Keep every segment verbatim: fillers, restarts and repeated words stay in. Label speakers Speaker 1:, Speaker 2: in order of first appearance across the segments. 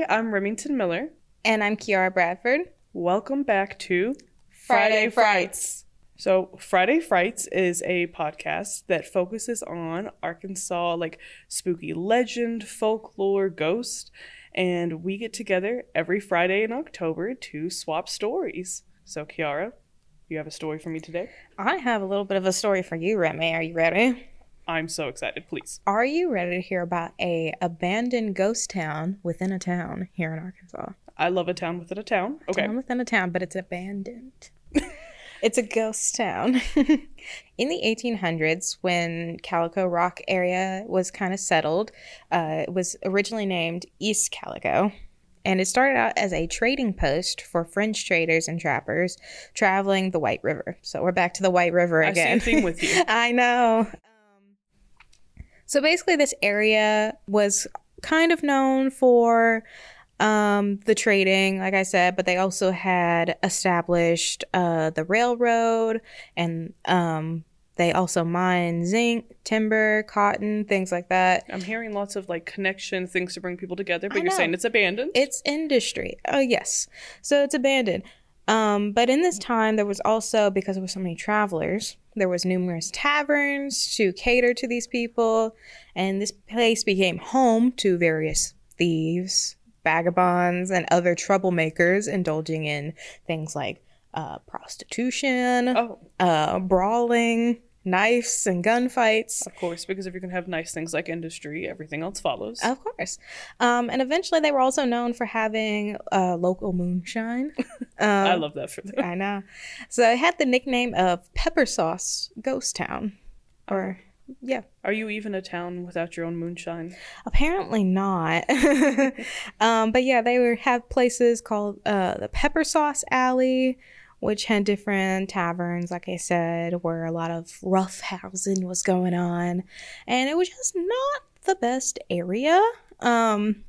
Speaker 1: Hi, I'm Remington Miller.
Speaker 2: And I'm Kiara Bradford.
Speaker 1: Welcome back to
Speaker 2: Friday Frights.
Speaker 1: So Friday Frights is a podcast that focuses on Arkansas, like spooky legend, folklore, ghost, and we get together every Friday in October to swap stories. So Kiara, you have a story for me today?
Speaker 2: I have a little bit of a story for you, Remy. Are you ready?
Speaker 1: I'm so excited, please.
Speaker 2: Are you ready to hear about a abandoned ghost town within a town here in Arkansas?
Speaker 1: I love a town within a town. Okay.
Speaker 2: Town within a town, but it's abandoned. It's a ghost town. In the eighteen hundreds, when Calico Rock area was kind of settled, uh, it was originally named East Calico. And it started out as a trading post for French traders and trappers traveling the White River. So we're back to the White River again.
Speaker 1: I see a theme with you.
Speaker 2: I know. So basically this area was kind of known for um, the trading, like I said, but they also had established uh, the railroad, and um, they also mined zinc, timber, cotton, things like that.
Speaker 1: I'm hearing lots of like connection things to bring people together, but
Speaker 2: I
Speaker 1: you're
Speaker 2: know.
Speaker 1: saying it's abandoned?
Speaker 2: It's industry. Oh, yes. So it's abandoned. Um, but in this time, there was also, because there were so many travelers, there was numerous taverns to cater to these people, and this place became home to various thieves, vagabonds, and other troublemakers indulging in things like uh, prostitution,
Speaker 1: Oh.
Speaker 2: uh, brawling, knives, and gunfights.
Speaker 1: Of course, because if you can have nice things like industry, everything else follows.
Speaker 2: Of course. Um, and eventually they were also known for having uh, local moonshine. Um,
Speaker 1: I love that for them.
Speaker 2: I know. So it had the nickname of Pepper Sauce Ghost Town. Or, yeah.
Speaker 1: Are you even a town without your own moonshine?
Speaker 2: Apparently not. um, but yeah, they were, have places called uh, the Pepper Sauce Alley, which had different taverns, like I said, where a lot of rough housing was going on. And it was just not the best area. Um,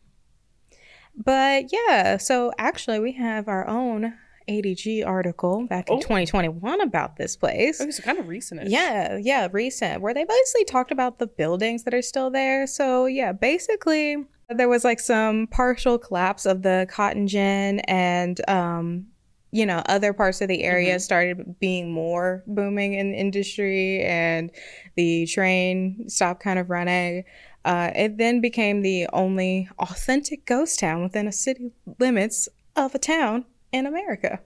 Speaker 2: but yeah, so actually we have our own A D G article back in
Speaker 1: Oh.
Speaker 2: twenty twenty-one about this place.
Speaker 1: Okay, so kind of recent.
Speaker 2: Yeah, yeah, recent, where they basically talked about the buildings that are still there. So yeah, basically there was like some partial collapse of the cotton gin, and um you know, other parts of the area
Speaker 1: Mhm.
Speaker 2: started being more booming in the industry, and the train stopped kind of running. Uh, it then became the only authentic ghost town within a city limits of a town in America.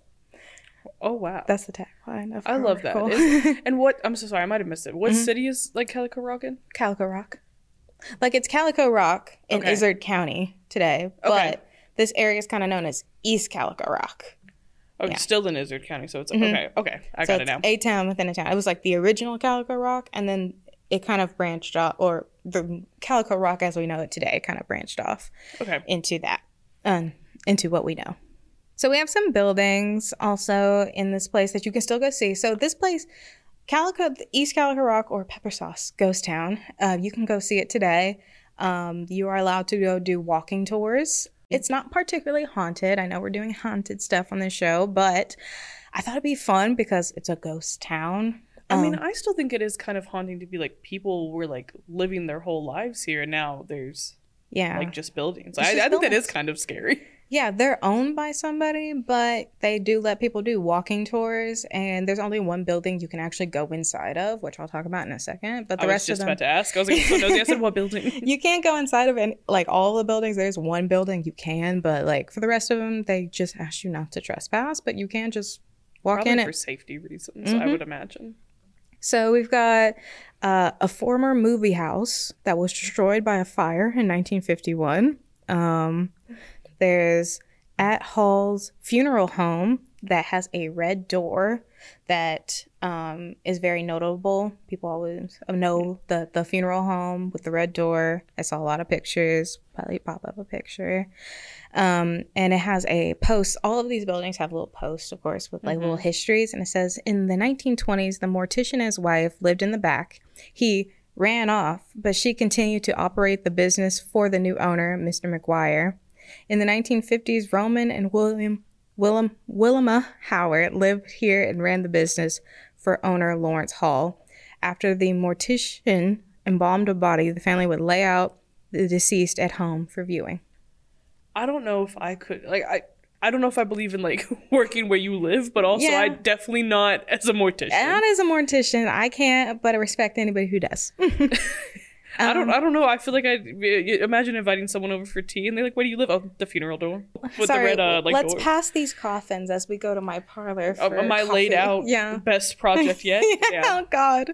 Speaker 1: Oh, wow.
Speaker 2: That's the tagline of
Speaker 1: I
Speaker 2: our
Speaker 1: love that.
Speaker 2: article.
Speaker 1: Is- and what, I'm so sorry, I might have missed it. What
Speaker 2: Mhm.
Speaker 1: city is like Calico Rock in?
Speaker 2: Calico Rock. Like, it's Calico Rock in
Speaker 1: Okay.
Speaker 2: Izard County today, but
Speaker 1: Okay.
Speaker 2: this area is kind of known as East Calico Rock.
Speaker 1: Oh,
Speaker 2: Yeah.
Speaker 1: it's still in Izard County, so it's
Speaker 2: Mhm.
Speaker 1: okay. Okay, I
Speaker 2: so
Speaker 1: got it
Speaker 2: it's
Speaker 1: now.
Speaker 2: a town within a town. It was like the original Calico Rock, and then it kind of branched off, or the Calico Rock as we know it today kind of branched off
Speaker 1: Okay.
Speaker 2: into that, um, into what we know. So we have some buildings also in this place that you can still go see. So this place, Calico, East Calico Rock, or Pepper Sauce Ghost Town, uh, you can go see it today. Um, you are allowed to go do walking tours. It's not particularly haunted. I know we're doing haunted stuff on this show, but I thought it'd be fun because it's a ghost town.
Speaker 1: I mean,
Speaker 2: Um,
Speaker 1: I still think it is kind of haunting to be like people were like living their whole lives here, and now there's
Speaker 2: yeah.
Speaker 1: like just buildings.
Speaker 2: It's
Speaker 1: I,
Speaker 2: just
Speaker 1: I think that
Speaker 2: buildings.
Speaker 1: is kind of scary.
Speaker 2: Yeah, they're owned by somebody, but they do let people do walking tours, and there's only one building you can actually go inside of, which I'll talk about in a second. But the
Speaker 1: I was
Speaker 2: rest
Speaker 1: just
Speaker 2: of them,
Speaker 1: about to ask. I was like, so nosy. I said, what building?
Speaker 2: you can't go inside of any, like all the buildings. There's one building you can, but like for the rest of them, they just ask you not to trespass, but you can just walk
Speaker 1: Probably
Speaker 2: in
Speaker 1: for
Speaker 2: it.
Speaker 1: safety reasons, I
Speaker 2: Mhm.
Speaker 1: would imagine.
Speaker 2: So we've got uh, a former movie house that was destroyed by a fire in nineteen fifty-one. Um, there's At Hall's funeral home that has a red door that um, is very notable. People always know the, the funeral home with the red door. I saw a lot of pictures, probably pop up a picture. Um, and it has a post. All of these buildings have little posts, of course, with like
Speaker 1: Mhm.
Speaker 2: little histories. And it says, in the nineteen twenties, the mortician and his wife lived in the back. He ran off, but she continued to operate the business for the new owner, Mister McGuire. In the nineteen fifties, Roman and William Willem, Wilhelma Howard lived here and ran the business for owner Lawrence Hall. After the mortician embalmed a body, the family would lay out the deceased at home for viewing.
Speaker 1: I don't know if I could, like, I, I don't know if I believe in, like, working where you live, but also
Speaker 2: Yeah.
Speaker 1: I definitely not as a mortician.
Speaker 2: Not as a mortician, I can't, but I respect anybody who does.
Speaker 1: I don't
Speaker 2: Um,
Speaker 1: I don't know. I feel like I imagine inviting someone over for tea and they're like, "Where do you live?" "Oh, the funeral door." With
Speaker 2: Sorry,
Speaker 1: the red uh, like
Speaker 2: let's
Speaker 1: door.
Speaker 2: pass these coffins as we go to my parlor
Speaker 1: Uh,
Speaker 2: for
Speaker 1: am I
Speaker 2: coffee.
Speaker 1: laid out?
Speaker 2: Yeah.
Speaker 1: Best project yet? Yeah.
Speaker 2: Oh God.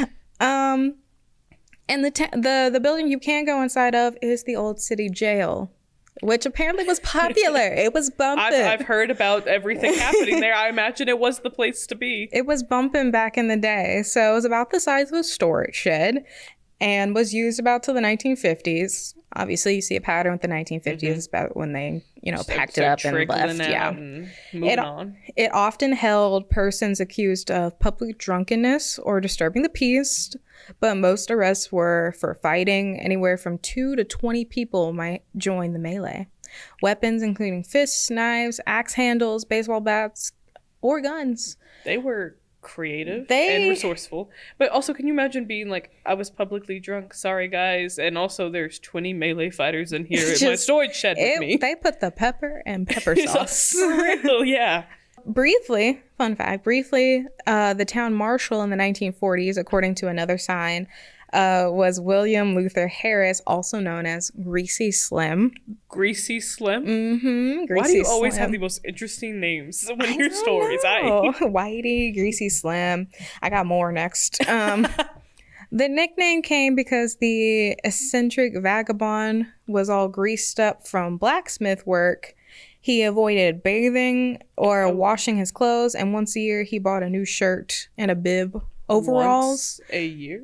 Speaker 2: Um, and the ta- the the building you can go inside of is the old city jail, which apparently was popular. It was bumping.
Speaker 1: I've, I've heard about everything happening there. I imagine it was the place to be.
Speaker 2: It was bumping back in the day, so it was about the size of a storage shed, and was used about till the nineteen fifties. Obviously, you see a pattern with the nineteen fifties.
Speaker 1: Mm-hmm.
Speaker 2: It's about when they, you know,
Speaker 1: So-
Speaker 2: packed
Speaker 1: so
Speaker 2: it up and
Speaker 1: trickling
Speaker 2: left.
Speaker 1: out
Speaker 2: Yeah.
Speaker 1: and moving
Speaker 2: It-
Speaker 1: on.
Speaker 2: It often held persons accused of public drunkenness or disturbing the peace, but most arrests were for fighting. Anywhere from two to twenty people might join the melee. Weapons including fists, knives, axe handles, baseball bats, or guns.
Speaker 1: They were creative
Speaker 2: They-
Speaker 1: and resourceful. But also, can you imagine being like, I was publicly drunk, sorry guys, and also there's twenty melee fighters in here in my
Speaker 2: Just-
Speaker 1: storage shed with
Speaker 2: It,
Speaker 1: me.
Speaker 2: they put the pepper and pepper sauce.
Speaker 1: For real, yeah.
Speaker 2: Briefly, fun fact, briefly, uh, the town marshal in the nineteen forties, according to another sign, uh, was William Luther Harris, also known as Greasy Slim.
Speaker 1: Greasy Slim.
Speaker 2: Mm-hmm. Greasy
Speaker 1: Why do you always
Speaker 2: Slim.
Speaker 1: have the most interesting names when
Speaker 2: I
Speaker 1: your
Speaker 2: don't
Speaker 1: stories?
Speaker 2: know.
Speaker 1: I
Speaker 2: Whitey, Greasy Slim. I got more next. Um, the nickname came because the eccentric vagabond was all greased up from blacksmith work. He avoided bathing or
Speaker 1: Oh.
Speaker 2: washing his clothes, and once a year he bought a new shirt and a bib, overalls,
Speaker 1: Once a year?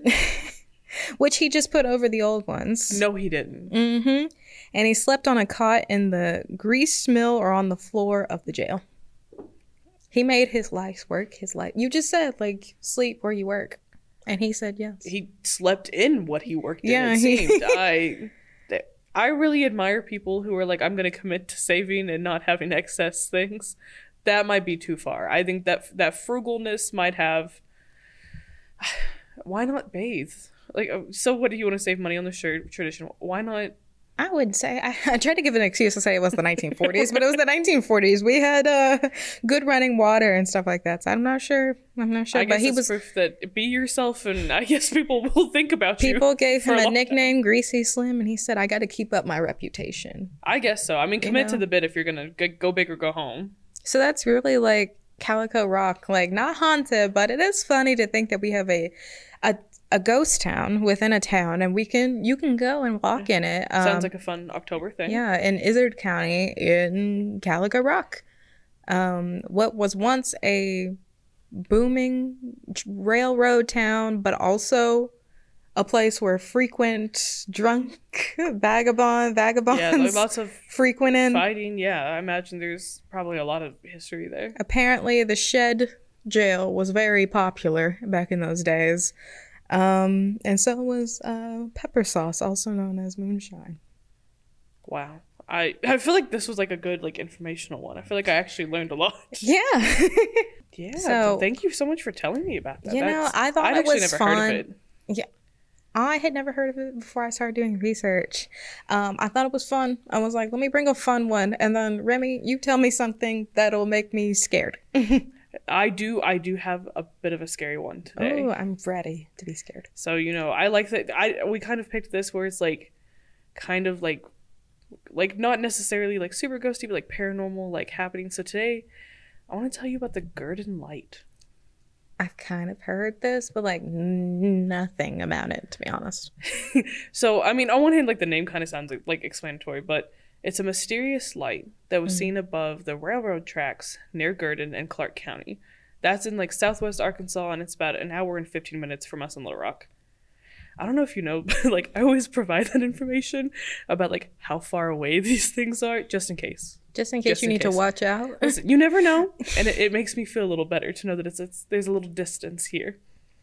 Speaker 2: which he just put over the old ones.
Speaker 1: No, he didn't.
Speaker 2: Mm-hmm. And he slept on a cot in the grease mill or on the floor of the jail. He made his life's work his life. You just said, like, sleep where you work. And he said yes.
Speaker 1: He slept in what he worked in,
Speaker 2: Yeah,
Speaker 1: it
Speaker 2: he-
Speaker 1: seemed. I I really admire people who are like, I'm going to commit to saving and not having excess things. That might be too far. I think that that frugalness might have... Why not bathe? Like, uh, so what do you want to save money on the shirt tradition? Why not?
Speaker 2: I would say, I, I tried to give an excuse to say it was the nineteen forties, but it was the nineteen forties. We had uh, good running water and stuff like that. So I'm not sure. I'm not sure.
Speaker 1: I guess
Speaker 2: but he
Speaker 1: it's
Speaker 2: was.
Speaker 1: proof that be yourself, and I guess people will think about you.
Speaker 2: People gave
Speaker 1: for
Speaker 2: him
Speaker 1: a
Speaker 2: a
Speaker 1: long
Speaker 2: nickname, Greasy Slim, and he said, I got to keep up my reputation.
Speaker 1: I guess so. I mean, commit to
Speaker 2: know?
Speaker 1: the bit if you're gonna g- go big or go home.
Speaker 2: So that's really like Calico Rock, like not haunted, but it is funny to think that we have a a, a ghost town within a town, and we can you can go and walk in it. Um,
Speaker 1: Sounds like a fun October thing.
Speaker 2: yeah, in Izzard County in Calico Rock, um, what was once a booming railroad town, but also a place where frequent drunk vagabond vagabonds
Speaker 1: Yeah, like lots of
Speaker 2: frequented.
Speaker 1: fighting. Yeah, I imagine there's probably a lot of history there.
Speaker 2: Apparently, the Shed jail was very popular back in those days. Um, and so was uh, pepper sauce, also known as moonshine.
Speaker 1: Wow. I, I feel like this was like a good like informational one. I feel like I actually learned a lot.
Speaker 2: Yeah.
Speaker 1: Yeah.
Speaker 2: So-
Speaker 1: thank you so much for telling me about that.
Speaker 2: You know,
Speaker 1: That's-
Speaker 2: I thought
Speaker 1: I'd
Speaker 2: it
Speaker 1: actually
Speaker 2: was
Speaker 1: never heard
Speaker 2: fun.
Speaker 1: of it.
Speaker 2: I had never heard of it before I started doing research. Um, I thought it was fun. I was like, let me bring a fun one. And then, Remy, you tell me something that'll make me scared.
Speaker 1: I do I do have a bit of a scary one today.
Speaker 2: Oh, I'm ready to be scared.
Speaker 1: So, you know, I like that I we kind of picked this where it's like kind of like like not necessarily like super ghosty, but like paranormal like happening. So today I want to tell you about the Gurdon Light.
Speaker 2: I've kind of heard this, but like n- nothing about it, to be honest.
Speaker 1: So, I mean, on one hand, like the name kind of sounds like, like explanatory, but it's a mysterious light that was
Speaker 2: Mhm.
Speaker 1: seen above the railroad tracks near Gurdon and Clark County. That's in like southwest Arkansas, and it's about an hour and fifteen minutes from us in Little Rock. I don't know if you know, but like I always provide that information about like how far away these things are, just in case.
Speaker 2: Just in case
Speaker 1: Just
Speaker 2: you
Speaker 1: in
Speaker 2: need
Speaker 1: case.
Speaker 2: to watch out.
Speaker 1: Listen, you never know, and it, it makes me feel a little better to know that it's, it's there's a little distance here.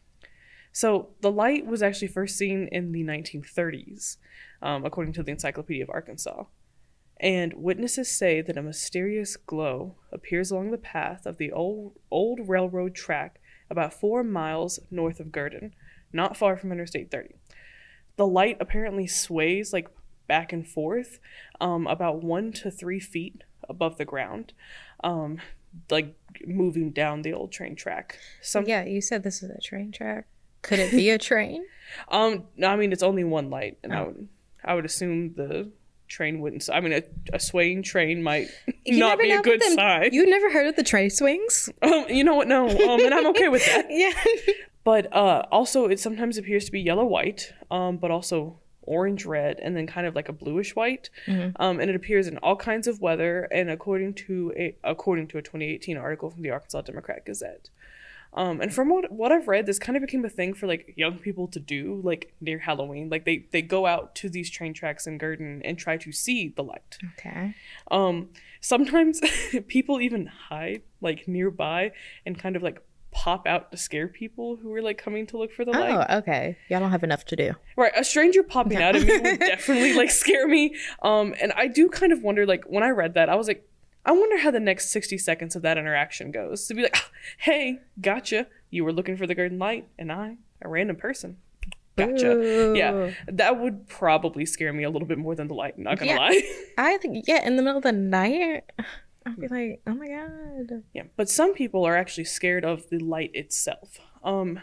Speaker 1: So the light was actually first seen in the nineteen thirties, um, according to the Encyclopedia of Arkansas. And witnesses say that a mysterious glow appears along the path of the old old railroad track about four miles north of Gurdon, not far from Interstate thirty. The light apparently sways like back and forth um, about one to three feet above the ground, um, like moving down the old train track. Some,
Speaker 2: yeah, you said this is a train track. Could it be a train?
Speaker 1: um, no, I mean, it's only one light, and
Speaker 2: Oh.
Speaker 1: I would, I would assume the train wouldn't. I mean, a, a swaying train might
Speaker 2: You
Speaker 1: not
Speaker 2: never
Speaker 1: be
Speaker 2: know
Speaker 1: a
Speaker 2: with
Speaker 1: good
Speaker 2: them-
Speaker 1: sign.
Speaker 2: You never heard of the train swings?
Speaker 1: Um, you know what? No, um, and I'm okay with that.
Speaker 2: Yeah.
Speaker 1: But uh, also, it sometimes appears to be yellow white, um, but also orange red, and then kind of like a bluish white.
Speaker 2: Mm-hmm.
Speaker 1: Um, and it appears in all kinds of weather. And according to a according to a twenty eighteen article from the Arkansas Democrat Gazette. Um, and from what what I've read, this kind of became a thing for like young people to do, like near Halloween. Like they they go out to these train tracks in Gurdon and try to see the light.
Speaker 2: Okay.
Speaker 1: Um, sometimes people even hide like nearby and kind of like pop out to scare people who are like coming to look for the light.
Speaker 2: Oh, okay. Y'all don't have enough to do.
Speaker 1: Right, a stranger popping out at me would definitely like scare me. Um, and I do kind of wonder, like when I read that, I was like, I wonder how the next sixty seconds of that interaction goes. To be like, hey, gotcha. You were looking for the Gurdon light, and I, a random person, gotcha.
Speaker 2: Ooh.
Speaker 1: Yeah, that would probably scare me a little bit more than the light. Not gonna
Speaker 2: Yeah.
Speaker 1: lie.
Speaker 2: I think, yeah, in the middle of the night, I'd be like, oh my God.
Speaker 1: Yeah, but some people are actually scared of the light itself. Um,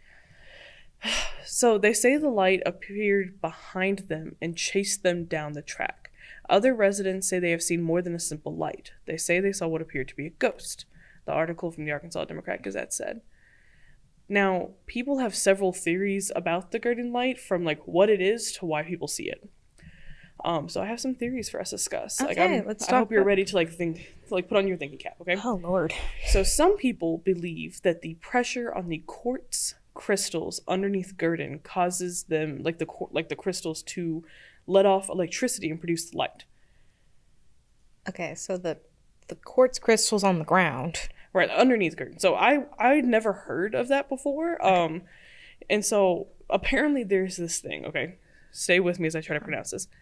Speaker 1: so they say the light appeared behind them and chased them down the track. Other residents say they have seen more than a simple light. They say they saw what appeared to be a ghost, the article from the Arkansas Democrat Gazette said. Now, people have several theories about the Gurdon light, from like what it is to why people see it. Um, so I have some theories for us to discuss. like,
Speaker 2: Okay,
Speaker 1: I'm-
Speaker 2: let's
Speaker 1: I
Speaker 2: talk
Speaker 1: hope you're
Speaker 2: about-
Speaker 1: ready to like think, to, like put on your thinking cap, okay?
Speaker 2: Oh, Lord.
Speaker 1: So some people believe that the pressure on the quartz crystals underneath Gurdon causes them, like the qu- like the crystals, to let off electricity and produce light.
Speaker 2: Okay, so the the quartz crystals on the ground.
Speaker 1: Right, underneath Gurdon. So I I'd never heard of that before. Um, and so apparently there's this thing. Okay, stay with me as I try to pronounce this.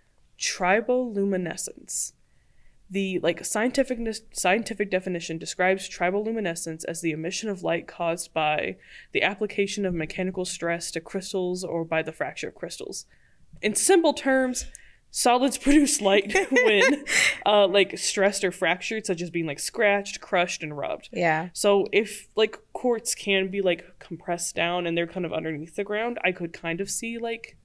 Speaker 1: Triboluminescence. The like scientific scientific definition describes triboluminescence as the emission of light caused by the application of mechanical stress to crystals or by the fracture of crystals. In simple terms, solids produce light when uh, like stressed or fractured, such as being like scratched, crushed, and rubbed.
Speaker 2: Yeah.
Speaker 1: So if like quartz can be like compressed down and they're kind of underneath the ground, I could kind of see like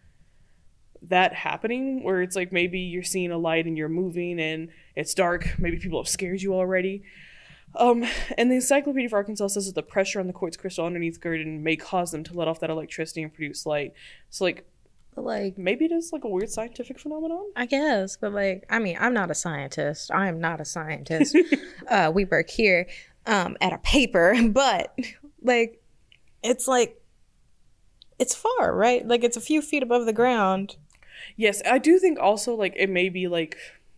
Speaker 1: that happening, where it's like maybe you're seeing a light and you're moving and it's dark. Maybe people have scared you already. Um, and the Encyclopedia of Arkansas says that the pressure on the quartz crystal underneath Gurdon may cause them to let off that electricity and produce light. So like
Speaker 2: But like,
Speaker 1: maybe it is like a weird scientific phenomenon.
Speaker 2: I guess, but like, I mean, I'm not a scientist. I am not a scientist. uh, we work here um, at a paper, but like, it's like, it's far, right? Like, it's a few feet above the ground.
Speaker 1: Yes, I do think also like it may be like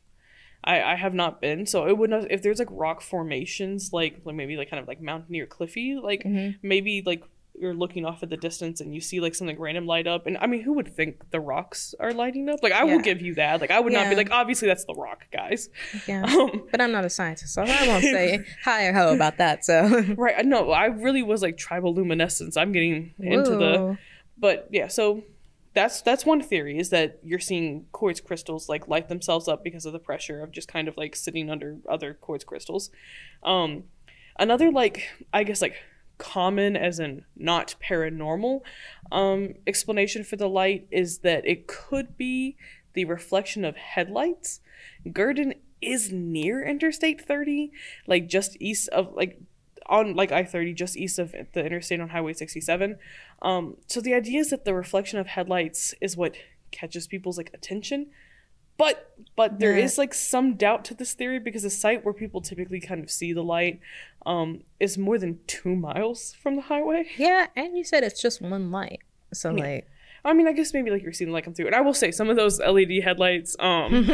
Speaker 1: I, I have not been, so it would not, if there's like rock formations like, like maybe like kind of like mountainy or cliffy, like
Speaker 2: Mhm.
Speaker 1: maybe like you're looking off at the distance and you see like something random light up, and I mean, who would think the rocks are lighting up? Like I
Speaker 2: Yeah.
Speaker 1: will give you that. Like I would not be
Speaker 2: Yeah.
Speaker 1: like, obviously that's the rock, guys.
Speaker 2: Yeah.
Speaker 1: Um,
Speaker 2: But I'm not a scientist, so I won't say hi or ho about that. So,
Speaker 1: right? No, I really was like triboluminescence. I'm getting into the,
Speaker 2: Whoa.
Speaker 1: but yeah, so. That's that's one theory, is that you're seeing quartz crystals like light themselves up because of the pressure of just kind of like sitting under other quartz crystals. Um, another like I guess like common as in not paranormal um, explanation for the light is that it could be the reflection of headlights. Gurdon is near Interstate thirty, like just east of like on like I thirty, just east of the interstate on Highway sixty-seven. Um, so the idea is that the reflection of headlights is what catches people's like attention. But but there
Speaker 2: Yeah.
Speaker 1: is like some doubt to this theory, because the site where people typically kind of see the light um, is more than two miles from the highway.
Speaker 2: Yeah, and you said it's just one light. So,
Speaker 1: Yeah.
Speaker 2: like,
Speaker 1: I mean, I guess maybe like you're seeing the light come through. And I will say some of those L E D headlights, um,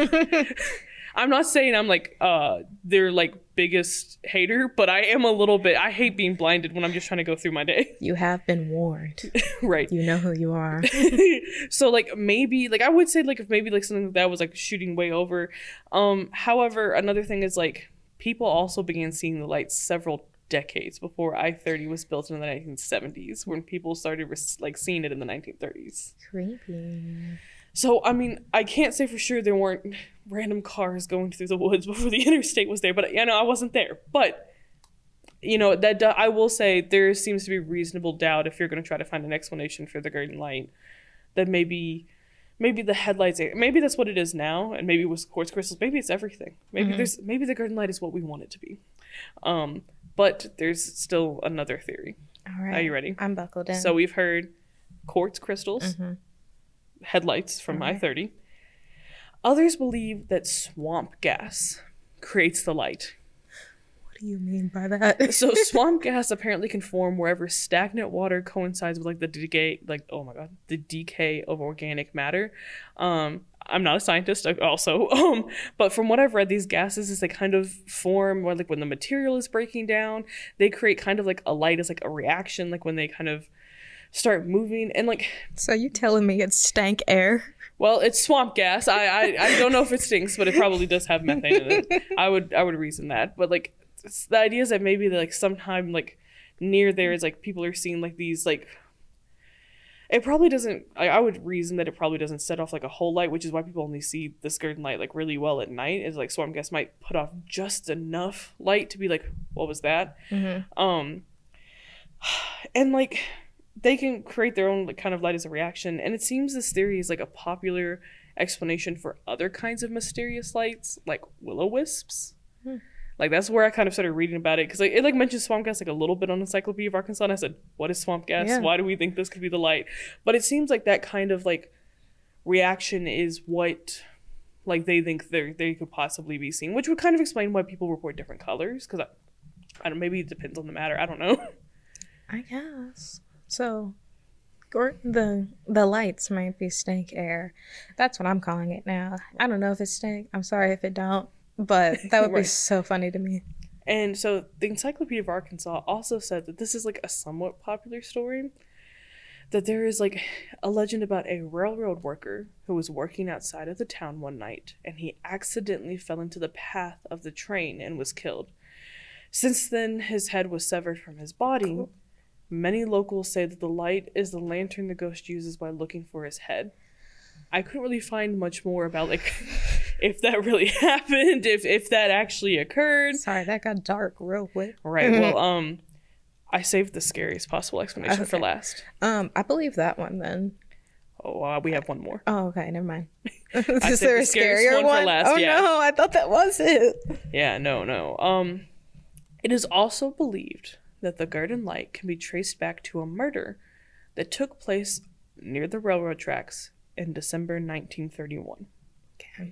Speaker 1: I'm not saying I'm like uh their like biggest hater, but I am a little bit. I hate being blinded when I'm just trying to go through my day.
Speaker 2: you have been warned.
Speaker 1: Right.
Speaker 2: You know who you are.
Speaker 1: So like maybe like I would say like if maybe like something like that was like shooting way over. Um, however, another thing is like people also began seeing the lights several decades before I thirty was built in the nineteen seventies, when people started like seeing it in the nineteen thirties.
Speaker 2: Creepy.
Speaker 1: So, I mean, I can't say for sure there weren't random cars going through the woods before the interstate was there, but, you know, I wasn't there. But, you know, that I will say there seems to be reasonable doubt if you're going to try to find an explanation for the garden light, that maybe maybe the headlights, maybe that's what it is now, and maybe it was quartz crystals, maybe it's everything. Maybe mm-hmm. there's maybe the garden light is what we want it to be. Um, but there's still another theory.
Speaker 2: All right.
Speaker 1: Are you ready?
Speaker 2: I'm buckled in.
Speaker 1: So we've heard quartz crystals, mm-hmm. headlights from
Speaker 2: okay.
Speaker 1: I thirty. Others believe that swamp gas creates the light.
Speaker 2: What do you mean by that?
Speaker 1: So swamp gas apparently can form wherever stagnant water coincides with like the decay, like oh my god, the decay of organic matter. Um, I'm not a scientist, also, um, but from what I've read, these gases is they kind of form when like when the material is breaking down, they create kind of like a light as like a reaction, like when they kind of start moving and like.
Speaker 2: So you telling me it's stank air?
Speaker 1: Well, it's swamp gas. I, I I don't know if it stinks, but it probably does have methane in it. I would I would reason that, but like. It's the idea is that maybe like sometime like near there is like people are seeing like these like it probably doesn't I, I would reason that it probably doesn't set off like a whole light, which is why people only see this garden light like really well at night, is like swamp gas might put off just enough light to be like, what was that? Mm-hmm. Um and like they can create their own like kind of light as a reaction, and it seems this theory is like a popular explanation for other kinds of mysterious lights like will-o-wisps. Hmm. Like, that's where I kind of started reading about it. Because like, it, like, mentions swamp gas, like, a little bit on Encyclopedia of Arkansas. And I said, what is swamp gas? Yeah. Why do we think this could be the light? But it seems like that kind of, like, reaction is what, like, they think they they could possibly be seeing. Which would kind of explain why people report different colors. Because, I, I don't maybe it depends on the matter. I don't know.
Speaker 2: I guess. So, the the lights might be stank air. That's what I'm calling it now. I don't know if it's stank. I'm sorry if it don't. But that would right. be so funny to me.
Speaker 1: And so the Encyclopedia of Arkansas also said that this is like a somewhat popular story. That there is like a legend about a railroad worker who was working outside of the town one night, and he accidentally fell into the path of the train and was killed. Since then, his head was severed from his body. Cool. Many locals say that the light is the lantern the ghost uses while looking for his head. I couldn't really find much more about like if that really happened, if if that actually occurred.
Speaker 2: Sorry, that got dark real quick.
Speaker 1: Right. Well, um, I saved the scariest possible explanation okay. for last.
Speaker 2: Um, I believe that one then.
Speaker 1: Oh, uh, we have one more.
Speaker 2: Oh, okay, never mind.
Speaker 1: Is there a scarier one? one? For last,
Speaker 2: oh
Speaker 1: yeah.
Speaker 2: no, I thought that was it.
Speaker 1: Yeah, no, no. Um, it is also believed that the garden light can be traced back to a murder that took place near the railroad tracks in December nineteen thirty-one.
Speaker 2: Okay.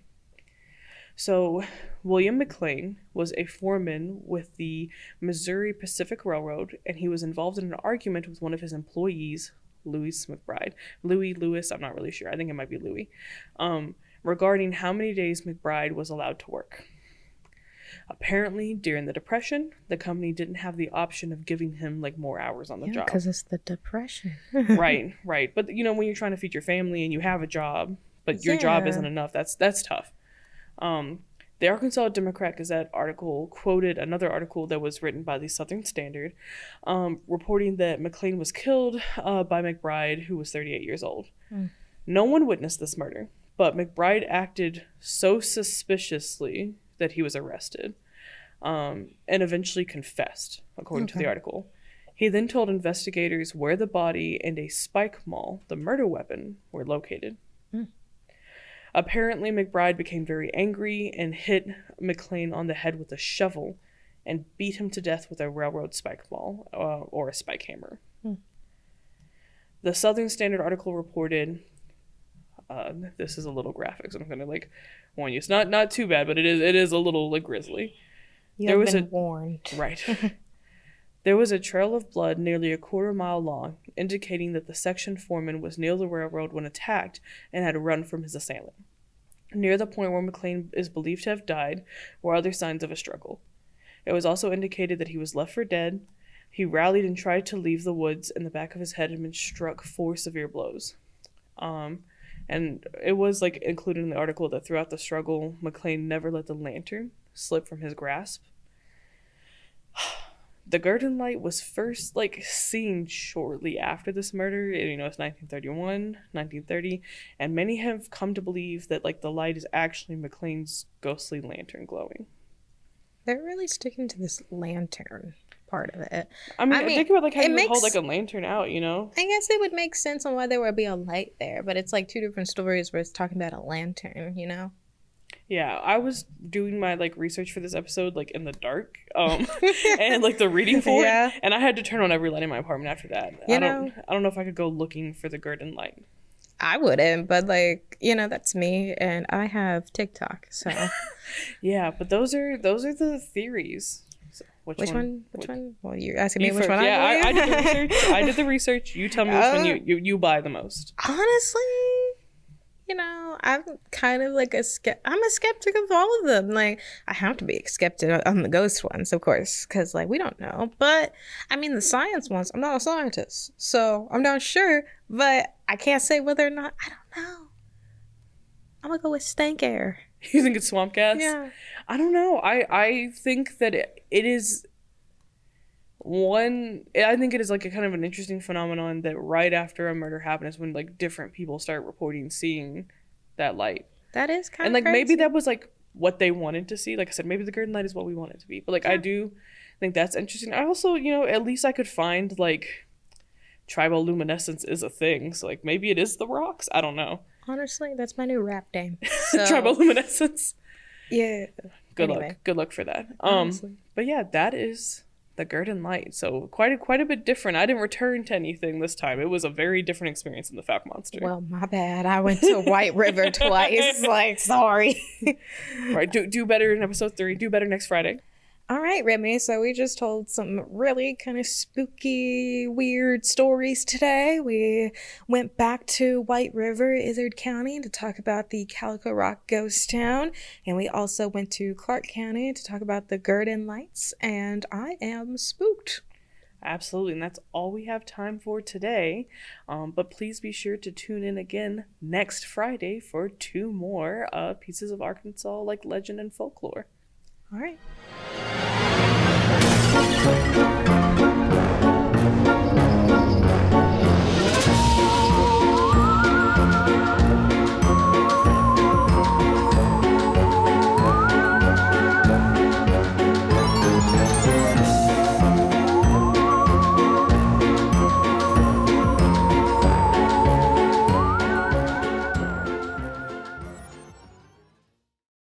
Speaker 1: So, William McLean was a foreman with the Missouri Pacific Railroad, and he was involved in an argument with one of his employees, Louis McBride. Louis, Lewis, I'm not really sure. I think it might be Louis. Um, regarding how many days McBride was allowed to work. Apparently, during the Depression, the company didn't have the option of giving him like more hours on the
Speaker 2: yeah,
Speaker 1: job.
Speaker 2: Because it's the Depression.
Speaker 1: Right, right. But you know, when you're trying to feed your family and you have a job, but your yeah. job isn't enough, that's that's tough. Um, the Arkansas Democrat Gazette article quoted another article that was written by the Southern Standard, um, reporting that McLean was killed uh, by McBride, who was thirty-eight years old. Mm. No one witnessed this murder, but McBride acted so suspiciously that he was arrested, um, and eventually confessed, according okay. to the article. He then told investigators where the body and a spike maul, the murder weapon, were located. Mm. Apparently, McBride became very angry and hit McLean on the head with a shovel and beat him to death with a railroad spike maul, uh, or a spike hammer. Mm. The Southern Standard article reported, uh, this is a little graphic, so I'm going to, like, warn you. It's not, not too bad, but it is it is a little, like, grisly.
Speaker 2: You there have was been a, warned.
Speaker 1: Right. There was a trail of blood nearly a quarter mile long, indicating that the section foreman was near the railroad when attacked and had run from his assailant. Near the point where McLean is believed to have died were other signs of a struggle. It was also indicated that he was left for dead. He rallied and tried to leave the woods, and the back of his head had been struck four severe blows. Um... And it was, like, included in the article that throughout the struggle, McLean never let the lantern slip from his grasp. the Garden Light was first like seen shortly after this murder. You know, it's nineteen thirty-one, nineteen thirty, and many have come to believe that like the light is actually McLean's ghostly lantern glowing.
Speaker 2: They're really sticking to this lantern part of it.
Speaker 1: I mean,
Speaker 2: I mean
Speaker 1: think about like how you
Speaker 2: makes,
Speaker 1: would hold like a lantern out, you know?
Speaker 2: I guess it would make sense on why there would be a light there, but it's like two different stories where it's talking about a lantern, you know?
Speaker 1: Yeah, I was doing my like research for this episode like in the dark, um, and like the reading for
Speaker 2: Yeah.
Speaker 1: it, and I had to turn on every light in my apartment after that.
Speaker 2: You
Speaker 1: I don't,
Speaker 2: know,
Speaker 1: I don't know if I could go looking for the Garden Light.
Speaker 2: I wouldn't, but like, you know, that's me, and I have TikTok, so.
Speaker 1: Yeah, but those are those are the theories. So which,
Speaker 2: Which
Speaker 1: one?
Speaker 2: one? Which,
Speaker 1: which
Speaker 2: one? Well, you're asking
Speaker 1: you
Speaker 2: me which
Speaker 1: first.
Speaker 2: one
Speaker 1: Yeah,
Speaker 2: I
Speaker 1: I, I
Speaker 2: believe?
Speaker 1: did the research. I did the research. You tell me which
Speaker 2: Uh,
Speaker 1: one you, you you buy the most.
Speaker 2: Honestly, you know, I'm kind of like a ske- I'm a skeptic of all of them. Like, I have to be a skeptic on the ghost ones, of course, because like we don't know. But I mean, the science ones, I'm not a scientist, so I'm not sure. But I can't say whether or not. I don't know. I'm gonna go with stank air.
Speaker 1: You think it's swamp gas?
Speaker 2: Yeah.
Speaker 1: I don't know. I I think that it, it is one. I think it is like a kind of an interesting phenomenon that right after a murder happened is when like different people start reporting seeing that light.
Speaker 2: That is kind
Speaker 1: And
Speaker 2: of
Speaker 1: like maybe that was like what they wanted to see. Like I said, maybe the Garden Light is what we want it to be. But like
Speaker 2: Yeah.
Speaker 1: I do think that's interesting. I also, you know, at least I could find like triboluminescence is a thing. So like maybe it is the rocks. I don't know.
Speaker 2: Honestly, that's my new rap name. So,
Speaker 1: Triboluminescence.
Speaker 2: yeah.
Speaker 1: Good
Speaker 2: Anyway.
Speaker 1: luck. Good luck for that. Um
Speaker 2: Honestly.
Speaker 1: but yeah, that is the Garden Light. So quite a quite a bit different. I didn't return to anything this time. It was a very different experience than the Fat Monster.
Speaker 2: Well, my bad. I went to White River twice. Like, sorry.
Speaker 1: Right, do do better in episode three. Do better next Friday.
Speaker 2: All right, Remy. So we just told some really kind of spooky, weird stories today. We went back to White River, Izard County, to talk about the Calico Rock ghost town. And we also went to Clark County to talk about the Garden Lights. And I am spooked.
Speaker 1: Absolutely, and that's all we have time for today. Um, but please be sure to tune in again next Friday for two more uh, pieces of Arkansas like legend and folklore.
Speaker 2: All right.